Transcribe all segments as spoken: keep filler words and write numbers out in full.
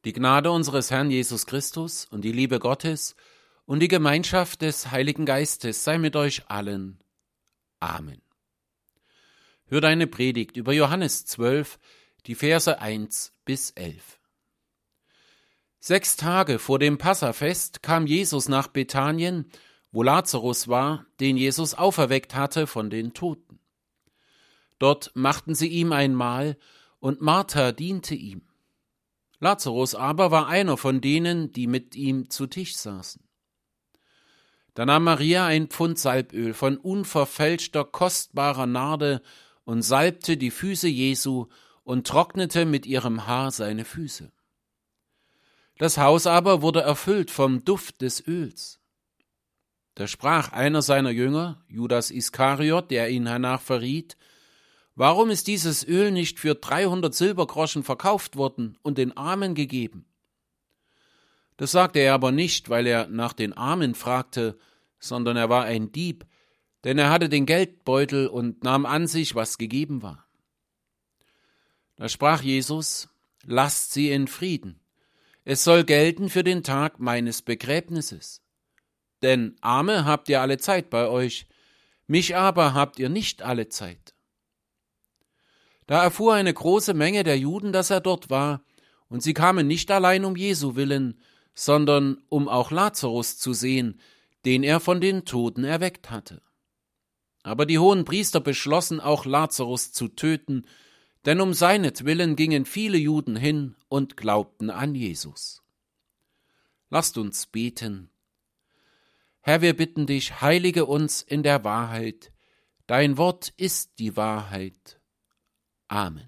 Die Gnade unseres Herrn Jesus Christus und die Liebe Gottes und die Gemeinschaft des Heiligen Geistes sei mit euch allen. Amen. Hört eine Predigt über Johannes zwölf, die Verse eins bis elf. Sechs Tage vor dem Passafest kam Jesus nach Bethanien, wo Lazarus war, den Jesus auferweckt hatte von den Toten. Dort machten sie ihm ein Mahl, und Martha diente ihm. Lazarus aber war einer von denen, die mit ihm zu Tisch saßen. Da nahm Maria ein Pfund Salböl von unverfälschter, kostbarer Narde und salbte die Füße Jesu und trocknete mit ihrem Haar seine Füße. Das Haus aber wurde erfüllt vom Duft des Öls. Da sprach einer seiner Jünger, Judas Iskariot, der ihn hernach verriet: Warum ist dieses Öl nicht für dreihundert Silbergroschen verkauft worden und den Armen gegeben? Das sagte er aber nicht, weil er nach den Armen fragte, sondern er war ein Dieb, denn er hatte den Geldbeutel und nahm an sich, was gegeben war. Da sprach Jesus: Lasst sie in Frieden. Es soll gelten für den Tag meines Begräbnisses. Denn Arme habt ihr alle Zeit bei euch, mich aber habt ihr nicht alle Zeit. Da erfuhr eine große Menge der Juden, dass er dort war, und sie kamen nicht allein um Jesu willen, sondern um auch Lazarus zu sehen, den er von den Toten erweckt hatte. Aber die Hohenpriester beschlossen, auch Lazarus zu töten, denn um seinetwillen gingen viele Juden hin und glaubten an Jesus. Lasst uns beten. Herr, wir bitten dich, heilige uns in der Wahrheit. Dein Wort ist die Wahrheit. Amen.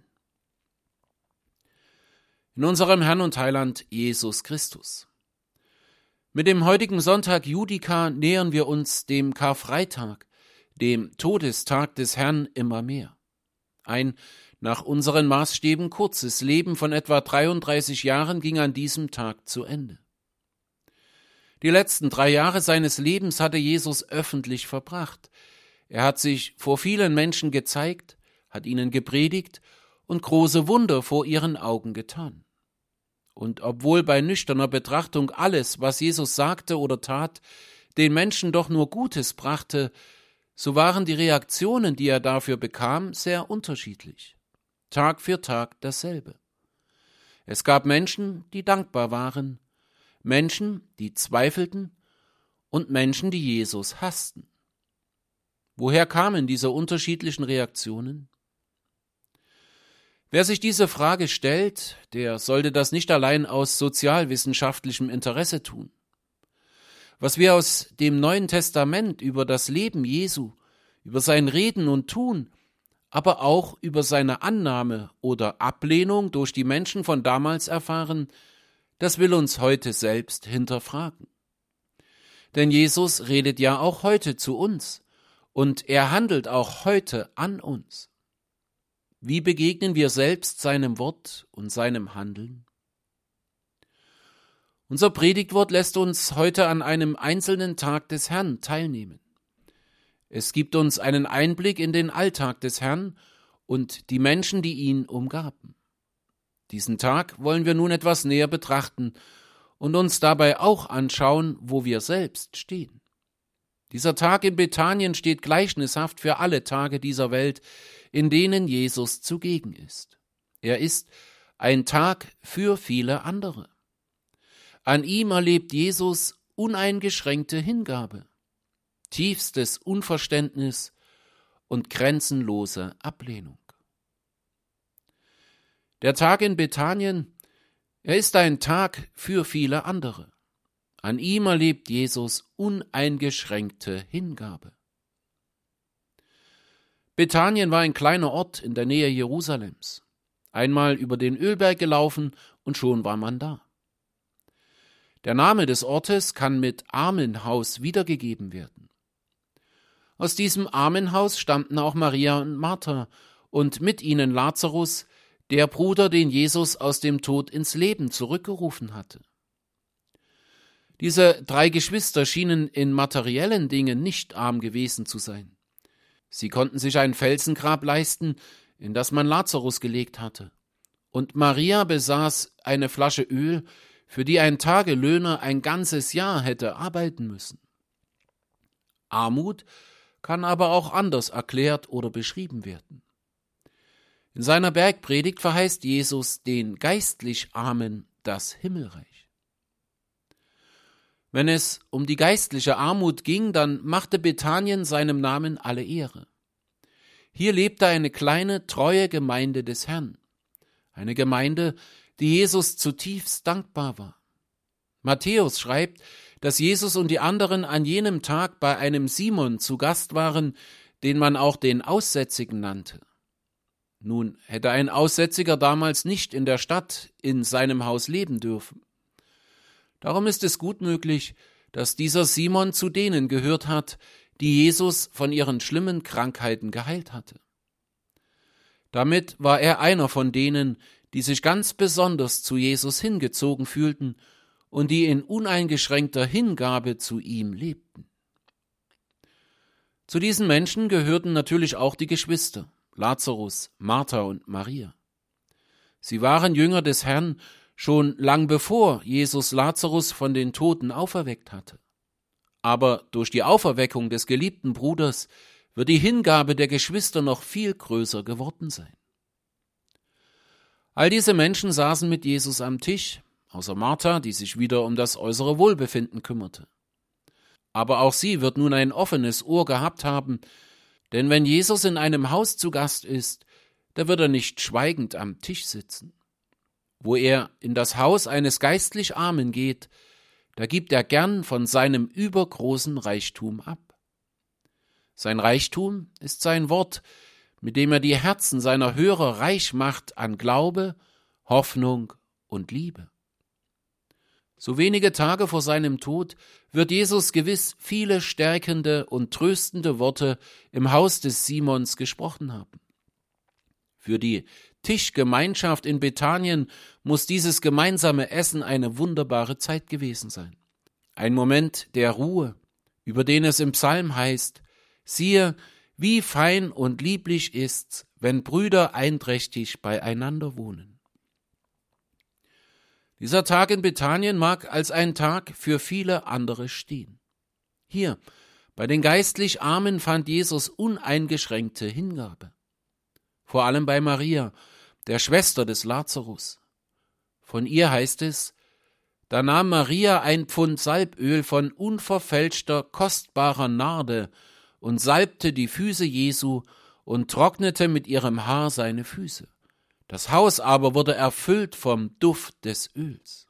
In unserem Herrn und Heiland Jesus Christus. Mit dem heutigen Sonntag Judica nähern wir uns dem Karfreitag, dem Todestag des Herrn, immer mehr. Ein nach unseren Maßstäben kurzes Leben von etwa dreiunddreißig Jahren ging an diesem Tag zu Ende. Die letzten drei Jahre seines Lebens hatte Jesus öffentlich verbracht. Er hat sich vor vielen Menschen gezeigt, hat ihnen gepredigt und große Wunder vor ihren Augen getan. Und obwohl bei nüchterner Betrachtung alles, was Jesus sagte oder tat, den Menschen doch nur Gutes brachte, so waren die Reaktionen, die er dafür bekam, sehr unterschiedlich. Tag für Tag dasselbe. Es gab Menschen, die dankbar waren, Menschen, die zweifelten und Menschen, die Jesus hassten. Woher kamen diese unterschiedlichen Reaktionen? Wer sich diese Frage stellt, der sollte das nicht allein aus sozialwissenschaftlichem Interesse tun. Was wir aus dem Neuen Testament über das Leben Jesu, über sein Reden und Tun, aber auch über seine Annahme oder Ablehnung durch die Menschen von damals erfahren, das will uns heute selbst hinterfragen. Denn Jesus redet ja auch heute zu uns und er handelt auch heute an uns. Wie begegnen wir selbst seinem Wort und seinem Handeln? Unser Predigtwort lässt uns heute an einem einzelnen Tag des Herrn teilnehmen. Es gibt uns einen Einblick in den Alltag des Herrn und die Menschen, die ihn umgaben. Diesen Tag wollen wir nun etwas näher betrachten und uns dabei auch anschauen, wo wir selbst stehen. Dieser Tag in Bethanien steht gleichnishaft für alle Tage dieser Welt, in denen Jesus zugegen ist. Er ist ein Tag für viele andere. An ihm erlebt Jesus uneingeschränkte Hingabe, tiefstes Unverständnis und grenzenlose Ablehnung. Der Tag in Bethanien, er ist ein Tag für viele andere. An ihm erlebt Jesus uneingeschränkte Hingabe. Bethanien war ein kleiner Ort in der Nähe Jerusalems. Einmal über den Ölberg gelaufen und schon war man da. Der Name des Ortes kann mit Armenhaus wiedergegeben werden. Aus diesem Armenhaus stammten auch Maria und Martha und mit ihnen Lazarus, der Bruder, den Jesus aus dem Tod ins Leben zurückgerufen hatte. Diese drei Geschwister schienen in materiellen Dingen nicht arm gewesen zu sein. Sie konnten sich ein Felsengrab leisten, in das man Lazarus gelegt hatte. und Maria besaß eine Flasche Öl, für die ein Tagelöhner ein ganzes Jahr hätte arbeiten müssen. Armut kann aber auch anders erklärt oder beschrieben werden. In seiner Bergpredigt verheißt Jesus den geistlich Armen das Himmelreich. Wenn es um die geistliche Armut ging, dann machte Bethanien seinem Namen alle Ehre. Hier lebte eine kleine, treue Gemeinde des Herrn. Eine Gemeinde, die Jesus zutiefst dankbar war. Matthäus schreibt, dass Jesus und die anderen an jenem Tag bei einem Simon zu Gast waren, den man auch den Aussätzigen nannte. Nun hätte ein Aussätziger damals nicht in der Stadt in seinem Haus leben dürfen. Darum ist es gut möglich, dass dieser Simon zu denen gehört hat, die Jesus von ihren schlimmen Krankheiten geheilt hatte. Damit war er einer von denen, die sich ganz besonders zu Jesus hingezogen fühlten und die in uneingeschränkter Hingabe zu ihm lebten. Zu diesen Menschen gehörten natürlich auch die Geschwister, Lazarus, Martha und Maria. Sie waren Jünger des Herrn schon lang bevor Jesus Lazarus von den Toten auferweckt hatte. Aber durch die Auferweckung des geliebten Bruders wird die Hingabe der Geschwister noch viel größer geworden sein. All diese Menschen saßen mit Jesus am Tisch, außer Martha, die sich wieder um das äußere Wohlbefinden kümmerte. Aber auch sie wird nun ein offenes Ohr gehabt haben, denn wenn Jesus in einem Haus zu Gast ist, da wird er nicht schweigend am Tisch sitzen. Wo er in das Haus eines geistlich Armen geht, da gibt er gern von seinem übergroßen Reichtum ab. Sein Reichtum ist sein Wort, mit dem er die Herzen seiner Hörer reich macht an Glaube, Hoffnung und Liebe. So wenige Tage vor seinem Tod wird Jesus gewiss viele stärkende und tröstende Worte im Haus des Simons gesprochen haben. Für die Tischgemeinschaft in Bethanien muss dieses gemeinsame Essen eine wunderbare Zeit gewesen sein. Ein Moment der Ruhe, über den es im Psalm heißt: Siehe, wie fein und lieblich ist's, wenn Brüder einträchtig beieinander wohnen. Dieser Tag in Bethanien mag als ein Tag für viele andere stehen. Hier, bei den geistlich Armen, fand Jesus uneingeschränkte Hingabe. Vor allem bei Maria, der Schwester des Lazarus. Von ihr heißt es: Da nahm Maria ein Pfund Salböl von unverfälschter, kostbarer Narde und salbte die Füße Jesu und trocknete mit ihrem Haar seine Füße. Das Haus aber wurde erfüllt vom Duft des Öls.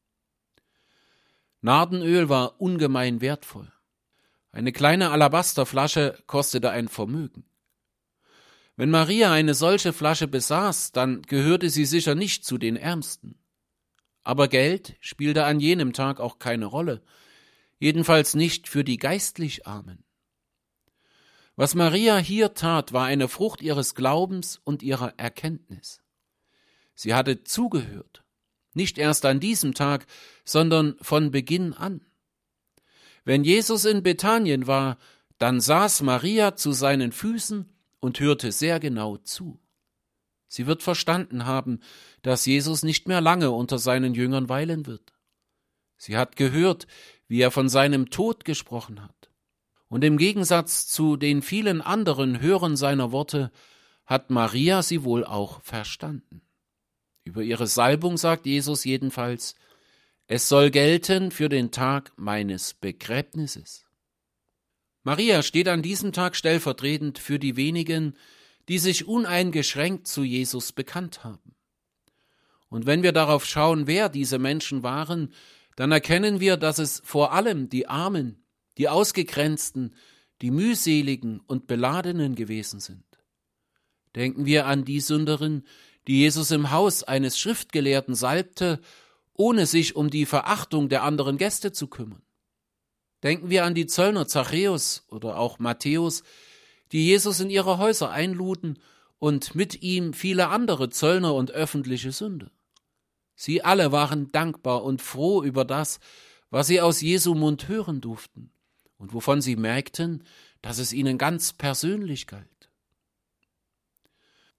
Nardenöl war ungemein wertvoll. Eine kleine Alabasterflasche kostete ein Vermögen. Wenn Maria eine solche Flasche besaß, dann gehörte sie sicher nicht zu den Ärmsten. Aber Geld spielte an jenem Tag auch keine Rolle, jedenfalls nicht für die geistlich Armen. Was Maria hier tat, war eine Frucht ihres Glaubens und ihrer Erkenntnis. Sie hatte zugehört, nicht erst an diesem Tag, sondern von Beginn an. Wenn Jesus in Bethanien war, dann saß Maria zu seinen Füßen und hörte sehr genau zu. Sie wird verstanden haben, dass Jesus nicht mehr lange unter seinen Jüngern weilen wird. Sie hat gehört, wie er von seinem Tod gesprochen hat. Und im Gegensatz zu den vielen anderen Hörern seiner Worte hat Maria sie wohl auch verstanden. Über ihre Salbung sagt Jesus jedenfalls: Es soll gelten für den Tag meines Begräbnisses. Maria steht an diesem Tag stellvertretend für die wenigen, die sich uneingeschränkt zu Jesus bekannt haben. Und wenn wir darauf schauen, wer diese Menschen waren, dann erkennen wir, dass es vor allem die Armen, die Ausgegrenzten, die Mühseligen und Beladenen gewesen sind. Denken wir an die Sünderin, die Jesus im Haus eines Schriftgelehrten salbte, ohne sich um die Verachtung der anderen Gäste zu kümmern. Denken wir an die Zöllner Zachäus oder auch Matthäus, die Jesus in ihre Häuser einluden und mit ihm viele andere Zöllner und öffentliche Sünder. Sie alle waren dankbar und froh über das, was sie aus Jesu Mund hören durften und wovon sie merkten, dass es ihnen ganz persönlich galt.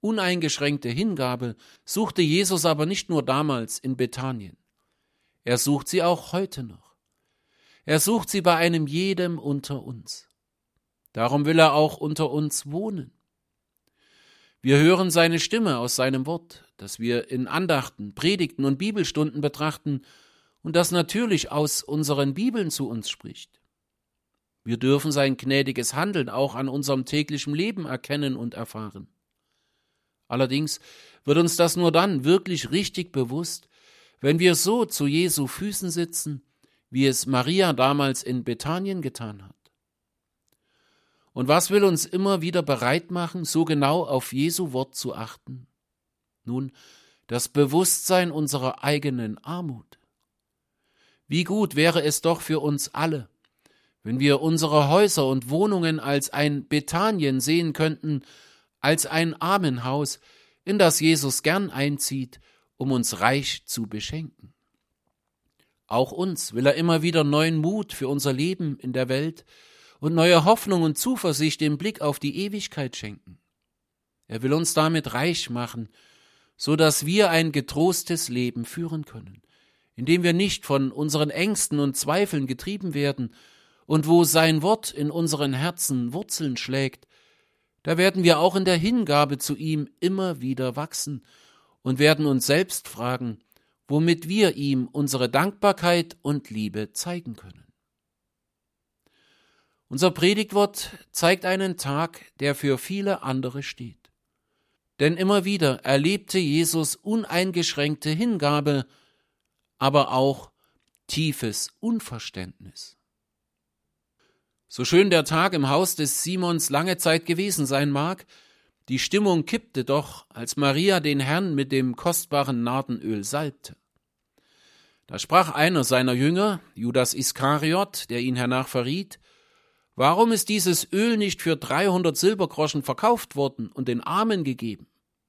uneingeschränkte Hingabe suchte Jesus aber nicht nur damals in Bethanien. Er sucht sie auch heute noch. Er sucht sie bei einem jedem unter uns. Darum will er auch unter uns wohnen. Wir hören seine Stimme aus seinem Wort, das wir in Andachten, Predigten und Bibelstunden betrachten und das natürlich aus unseren Bibeln zu uns spricht. Wir dürfen sein gnädiges Handeln auch an unserem täglichen Leben erkennen und erfahren. Allerdings wird uns das nur dann wirklich richtig bewusst, wenn wir so zu Jesu Füßen sitzen, wie es Maria damals in Bethanien getan hat. Und was will uns immer wieder bereit machen, so genau auf Jesu Wort zu achten? Nun, das Bewusstsein unserer eigenen Armut. Wie gut wäre es doch für uns alle, wenn wir unsere Häuser und Wohnungen als ein Bethanien sehen könnten, als ein Armenhaus, in das Jesus gern einzieht, um uns reich zu beschenken. Auch uns will er immer wieder neuen Mut für unser Leben in der Welt und neue Hoffnung und Zuversicht im Blick auf die Ewigkeit schenken. Er will uns damit reich machen, so dass wir ein getrostes Leben führen können, in dem wir nicht von unseren Ängsten und Zweifeln getrieben werden und wo sein Wort in unseren Herzen Wurzeln schlägt, da werden wir auch in der Hingabe zu ihm immer wieder wachsen und werden uns selbst fragen, womit wir ihm unsere Dankbarkeit und Liebe zeigen können. Unser Predigtwort zeigt einen Tag, der für viele andere steht. Denn immer wieder erlebte Jesus uneingeschränkte Hingabe, aber auch tiefes Unverständnis. So schön der Tag im Haus des Simons lange Zeit gewesen sein mag, die Stimmung kippte doch, als Maria den Herrn mit dem kostbaren Nardenöl salbte. Da sprach einer seiner Jünger, Judas Iskariot, der ihn hernach verriet: Warum ist dieses Öl nicht für dreihundert Silbergroschen verkauft worden und den Armen gegeben?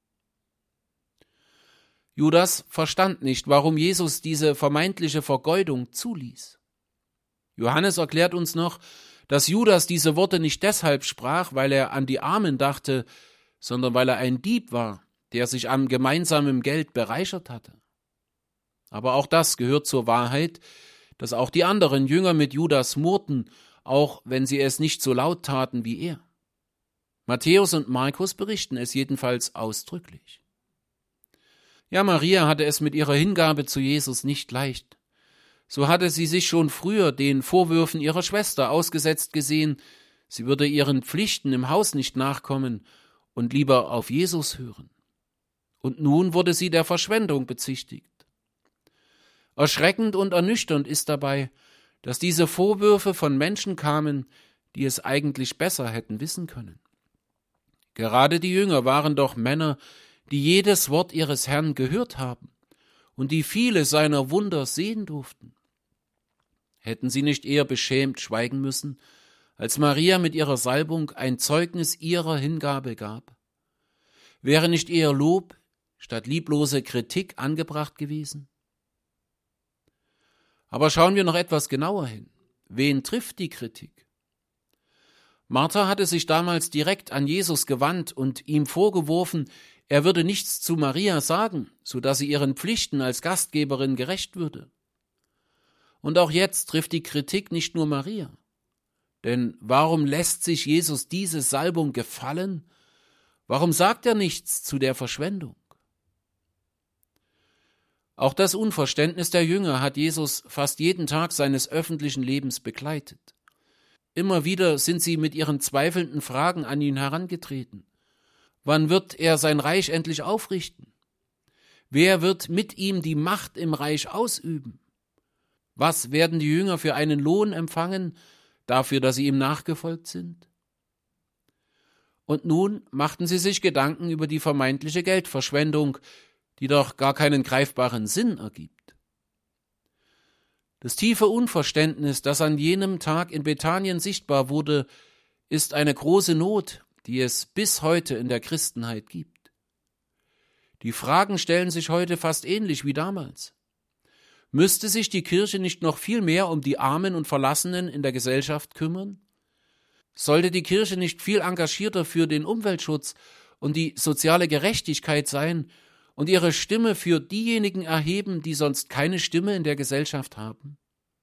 Judas verstand nicht, warum Jesus diese vermeintliche Vergeudung zuließ. Johannes erklärt uns noch, dass Judas diese Worte nicht deshalb sprach, weil er an die Armen dachte, sondern weil er ein Dieb war, der sich am gemeinsamen Geld bereichert hatte. Aber auch das gehört zur Wahrheit, dass auch die anderen Jünger mit Judas murrten, auch wenn sie es nicht so laut taten wie er. Matthäus und Markus berichten es jedenfalls ausdrücklich. Ja, Maria hatte es mit ihrer Hingabe zu Jesus nicht leicht. So hatte sie sich schon früher den Vorwürfen ihrer Schwester ausgesetzt gesehen, sie würde ihren Pflichten im Haus nicht nachkommen und lieber auf Jesus hören. Und nun wurde sie der Verschwendung bezichtigt. Erschreckend und ernüchternd ist dabei, dass diese Vorwürfe von Menschen kamen, die es eigentlich besser hätten wissen können. Gerade die Jünger waren doch Männer, die jedes Wort ihres Herrn gehört haben und die viele seiner Wunder sehen durften. Hätten sie nicht eher beschämt schweigen müssen, als Maria mit ihrer Salbung ein Zeugnis ihrer Hingabe gab? Wäre nicht eher Lob statt lieblose Kritik angebracht gewesen? Aber schauen wir noch etwas genauer hin. Wen trifft die Kritik? Martha hatte sich damals direkt an Jesus gewandt und ihm vorgeworfen, er würde nichts zu Maria sagen, so dass sie ihren Pflichten als Gastgeberin gerecht würde. Und auch jetzt trifft die Kritik nicht nur Maria. Denn warum lässt sich Jesus diese Salbung gefallen? Warum sagt er nichts zu der Verschwendung? Auch das Unverständnis der Jünger hat Jesus fast jeden Tag seines öffentlichen Lebens begleitet. Immer wieder sind sie mit ihren zweifelnden Fragen an ihn herangetreten. Wann wird er sein Reich endlich aufrichten? Wer wird mit ihm die Macht im Reich ausüben? Was werden die Jünger für einen Lohn empfangen, dafür, dass sie ihm nachgefolgt sind? Und nun machten sie sich Gedanken über die vermeintliche Geldverschwendung, die doch gar keinen greifbaren Sinn ergibt. Das tiefe Unverständnis, das an jenem Tag in Bethanien sichtbar wurde, ist eine große Not, die es bis heute in der Christenheit gibt. Die Fragen stellen sich heute fast ähnlich wie damals. Müsste sich die Kirche nicht noch viel mehr um die Armen und Verlassenen in der Gesellschaft kümmern? Sollte die Kirche nicht viel engagierter für den Umweltschutz und die soziale Gerechtigkeit sein und ihre Stimme für diejenigen erheben, die sonst keine Stimme in der Gesellschaft haben?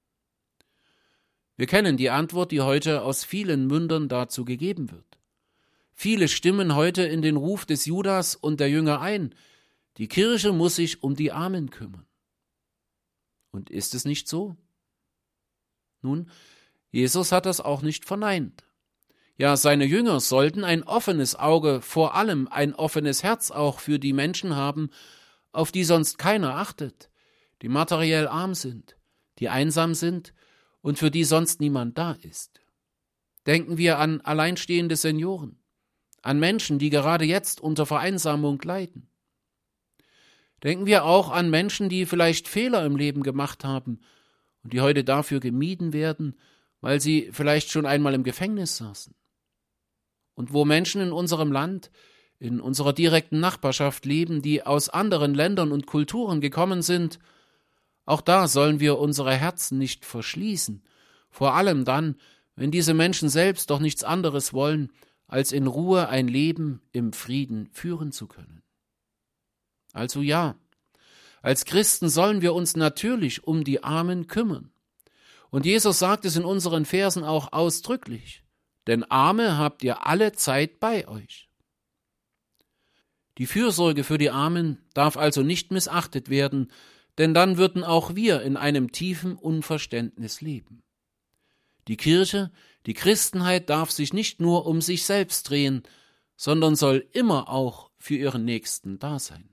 Wir kennen die Antwort, die heute aus vielen Mündern dazu gegeben wird. Viele stimmen heute in den Ruf des Judas und der Jünger ein. Die Kirche muss sich um die Armen kümmern. Und ist es nicht so? Nun, Jesus hat das auch nicht verneint. Ja, seine Jünger sollten ein offenes Auge, vor allem ein offenes Herz auch für die Menschen haben, auf die sonst keiner achtet, die materiell arm sind, die einsam sind und für die sonst niemand da ist. Denken wir an alleinstehende Senioren, an Menschen, die gerade jetzt unter Vereinsamung leiden. Denken wir auch an Menschen, die vielleicht Fehler im Leben gemacht haben und die heute dafür gemieden werden, weil sie vielleicht schon einmal im Gefängnis saßen. Und wo Menschen in unserem Land, in unserer direkten Nachbarschaft leben, die aus anderen Ländern und Kulturen gekommen sind, auch da sollen wir unsere Herzen nicht verschließen, vor allem dann, wenn diese Menschen selbst doch nichts anderes wollen, als in Ruhe ein Leben im Frieden führen zu können. Also ja, als Christen sollen wir uns natürlich um die Armen kümmern. Und Jesus sagt es in unseren Versen auch ausdrücklich, denn Arme habt ihr alle Zeit bei euch. Die Fürsorge für die Armen darf also nicht missachtet werden, denn dann würden auch wir in einem tiefen Unverständnis leben. Die Kirche, die Christenheit darf sich nicht nur um sich selbst drehen, sondern soll immer auch für ihren Nächsten da sein.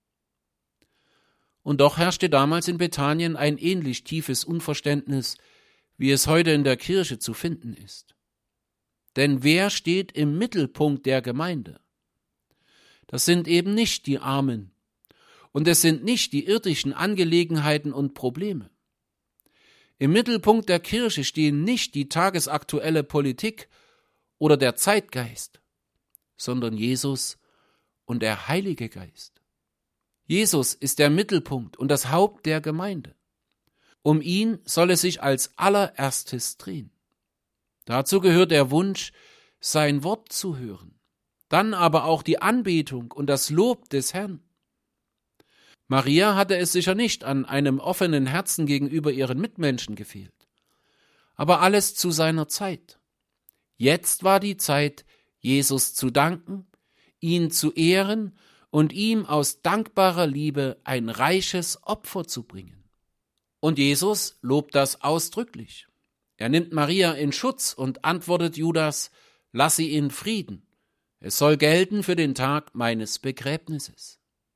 Und doch herrschte damals in Bethanien ein ähnlich tiefes Unverständnis, wie es heute in der Kirche zu finden ist. Denn wer steht im Mittelpunkt der Gemeinde? Das sind eben nicht die Armen, und es sind nicht die irdischen Angelegenheiten und Probleme. Im Mittelpunkt der Kirche stehen nicht die tagesaktuelle Politik oder der Zeitgeist, sondern Jesus und der Heilige Geist. Jesus ist der Mittelpunkt und das Haupt der Gemeinde. Um ihn soll es sich als allererstes drehen. Dazu gehört der Wunsch, sein Wort zu hören, dann aber auch die Anbetung und das Lob des Herrn. Maria hatte es sicher nicht an einem offenen Herzen gegenüber ihren Mitmenschen gefehlt. Aber alles zu seiner Zeit. Jetzt war die Zeit, Jesus zu danken, ihn zu ehren und ihm aus dankbarer Liebe ein reiches Opfer zu bringen. Und Jesus lobt das ausdrücklich. Er nimmt Maria in Schutz und antwortet Judas, lass sie in Frieden. Es soll gelten für den Tag meines Begräbnisses.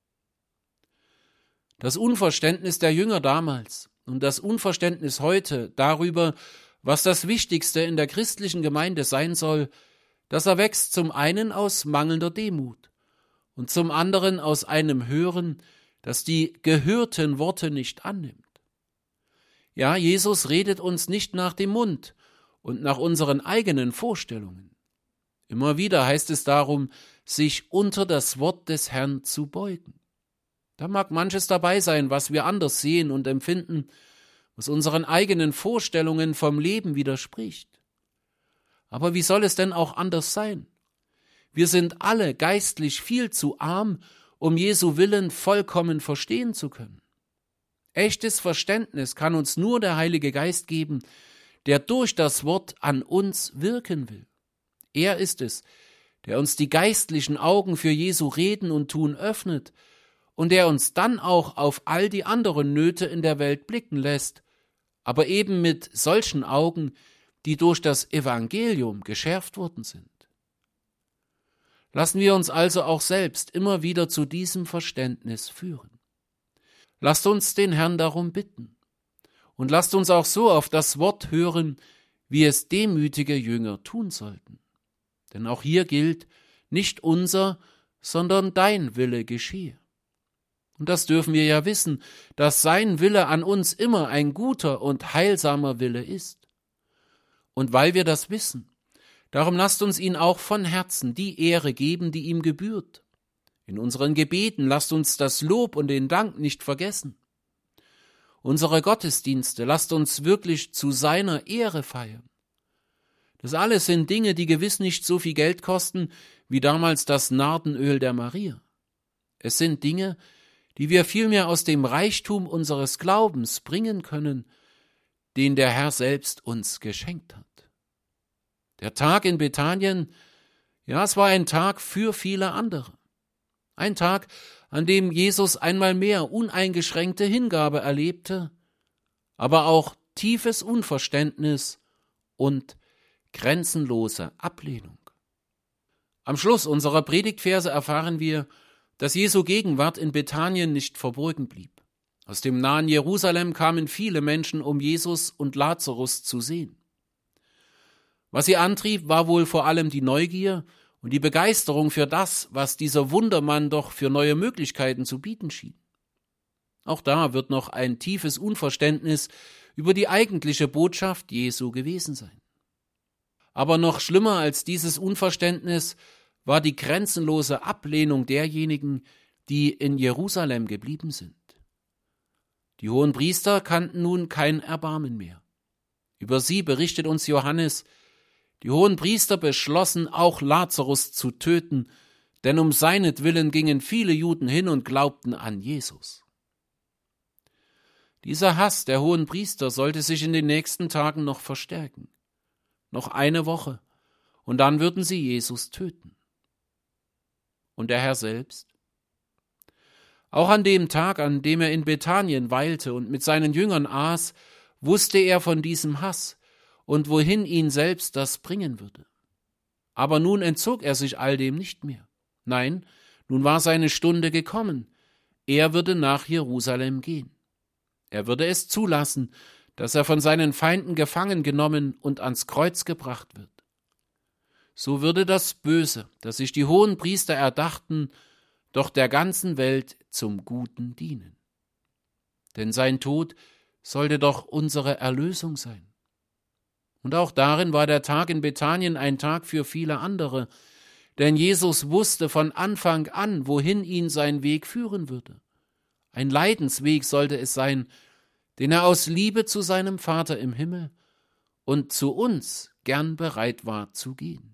Das Unverständnis der Jünger damals und das Unverständnis heute darüber, was das Wichtigste in der christlichen Gemeinde sein soll, das erwächst zum einen aus mangelnder Demut und zum anderen aus einem Hören, das die gehörten Worte nicht annimmt. Ja, Jesus redet uns nicht nach dem Mund und nach unseren eigenen Vorstellungen. Immer wieder heißt es darum, sich unter das Wort des Herrn zu beugen. Da mag manches dabei sein, was wir anders sehen und empfinden, was unseren eigenen Vorstellungen vom Leben widerspricht. Aber wie soll es denn auch anders sein? Wir sind alle geistlich viel zu arm, um Jesu Willen vollkommen verstehen zu können. Echtes Verständnis kann uns nur der Heilige Geist geben, der durch das Wort an uns wirken will. Er ist es, der uns die geistlichen Augen für Jesu Reden und Tun öffnet und der uns dann auch auf all die anderen Nöte in der Welt blicken lässt, aber eben mit solchen Augen, die durch das Evangelium geschärft worden sind. Lassen wir uns also auch selbst immer wieder zu diesem Verständnis führen. Lasst uns den Herrn darum bitten und lasst uns auch so auf das Wort hören, wie es demütige Jünger tun sollten. Denn auch hier gilt, nicht unser, sondern dein Wille geschehe. Und das dürfen wir ja wissen, dass sein Wille an uns immer ein guter und heilsamer Wille ist. Und weil wir das wissen, darum lasst uns ihn auch von Herzen die Ehre geben, die ihm gebührt. In unseren Gebeten lasst uns das Lob und den Dank nicht vergessen. Unsere Gottesdienste lasst uns wirklich zu seiner Ehre feiern. Das alles sind Dinge, die gewiss nicht so viel Geld kosten, wie damals das Nardenöl der Maria. Es sind Dinge, die wir vielmehr aus dem Reichtum unseres Glaubens bringen können, den der Herr selbst uns geschenkt hat. Der Tag in Bethanien, ja, es war ein Tag für viele andere. Ein Tag, an dem Jesus einmal mehr uneingeschränkte Hingabe erlebte, aber auch tiefes Unverständnis und grenzenlose Ablehnung. Am Schluss unserer Predigtverse erfahren wir, dass Jesu Gegenwart in Bethanien nicht verborgen blieb. Aus dem nahen Jerusalem kamen viele Menschen, um Jesus und Lazarus zu sehen. Was sie antrieb, war wohl vor allem die Neugier und die Begeisterung für das, was dieser Wundermann doch für neue Möglichkeiten zu bieten schien. Auch da wird noch ein tiefes Unverständnis über die eigentliche Botschaft Jesu gewesen sein. Aber noch schlimmer als dieses Unverständnis war die grenzenlose Ablehnung derjenigen, die in Jerusalem geblieben sind. Die Hohenpriester kannten nun kein Erbarmen mehr. Über sie berichtet uns Johannes: Die Hohenpriester beschlossen, auch Lazarus zu töten, denn um seinetwillen gingen viele Juden hin und glaubten an Jesus. Dieser Hass der Hohenpriester sollte sich in den nächsten Tagen noch verstärken. Noch eine Woche, und dann würden sie Jesus töten. Und der Herr selbst? Auch an dem Tag, an dem er in Bethanien weilte und mit seinen Jüngern aß, wusste er von diesem Hass und wohin ihn selbst das bringen würde. Aber nun entzog er sich all dem nicht mehr. Nein, nun war seine Stunde gekommen. Er würde nach Jerusalem gehen. Er würde es zulassen, dass er von seinen Feinden gefangen genommen und ans Kreuz gebracht wird. So würde das Böse, das sich die Hohenpriester erdachten, doch der ganzen Welt zum Guten dienen. Denn sein Tod sollte doch unsere Erlösung sein. Und auch darin war der Tag in Bethanien ein Tag für viele andere, denn Jesus wusste von Anfang an, wohin ihn sein Weg führen würde. Ein Leidensweg sollte es sein, den er aus Liebe zu seinem Vater im Himmel und zu uns gern bereit war zu gehen.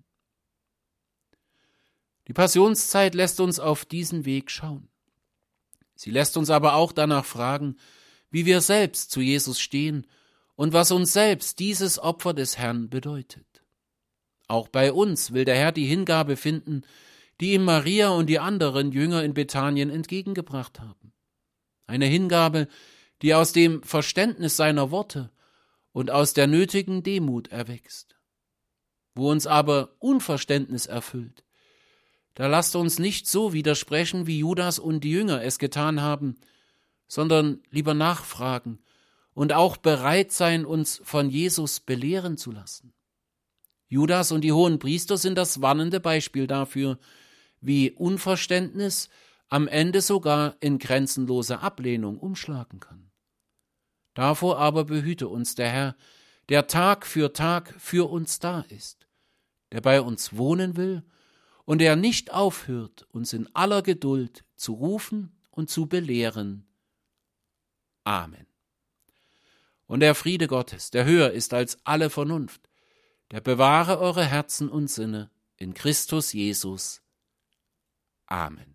Die Passionszeit lässt uns auf diesen Weg schauen. Sie lässt uns aber auch danach fragen, wie wir selbst zu Jesus stehen und was uns selbst dieses Opfer des Herrn bedeutet. Auch bei uns will der Herr die Hingabe finden, die ihm Maria und die anderen Jünger in Bethanien entgegengebracht haben. Eine Hingabe, die aus dem Verständnis seiner Worte und aus der nötigen Demut erwächst. Wo uns aber Unverständnis erfüllt, da lasst uns nicht so widersprechen, wie Judas und die Jünger es getan haben, sondern lieber nachfragen und auch bereit sein, uns von Jesus belehren zu lassen. Judas und die Hohenpriester sind das warnende Beispiel dafür, wie Unverständnis am Ende sogar in grenzenlose Ablehnung umschlagen kann. Davor aber behüte uns der Herr, der Tag für Tag für uns da ist, der bei uns wohnen will und der nicht aufhört, uns in aller Geduld zu rufen und zu belehren. Amen. Und der Friede Gottes, der höher ist als alle Vernunft, der bewahre eure Herzen und Sinne in Christus Jesus. Amen.